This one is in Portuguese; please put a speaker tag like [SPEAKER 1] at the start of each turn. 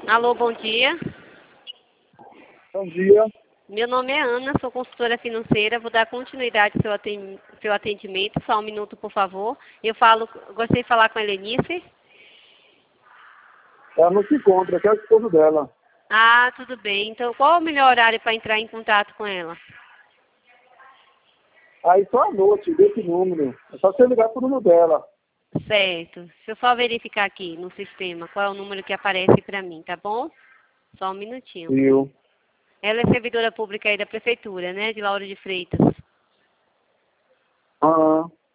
[SPEAKER 1] Alô, bom dia.
[SPEAKER 2] Bom dia.
[SPEAKER 1] Meu nome é Ana, sou consultora financeira. Vou dar continuidade ao seu atendimento. Só um minuto, por favor. Gostaria de falar com a Helenice.
[SPEAKER 2] Ela não se encontra, que é o esposo dela.
[SPEAKER 1] Ah, tudo bem. Então, qual é o melhor horário para entrar em contato com ela?
[SPEAKER 2] Aí só à noite, desse número. É só você ligar pro número dela.
[SPEAKER 1] Certo. Deixa eu só verificar aqui no sistema qual é o número que aparece para mim, tá bom? Só um minutinho.
[SPEAKER 2] Viu?
[SPEAKER 1] Ela é servidora pública aí da prefeitura, né? De Lauro de Freitas.
[SPEAKER 2] Aham.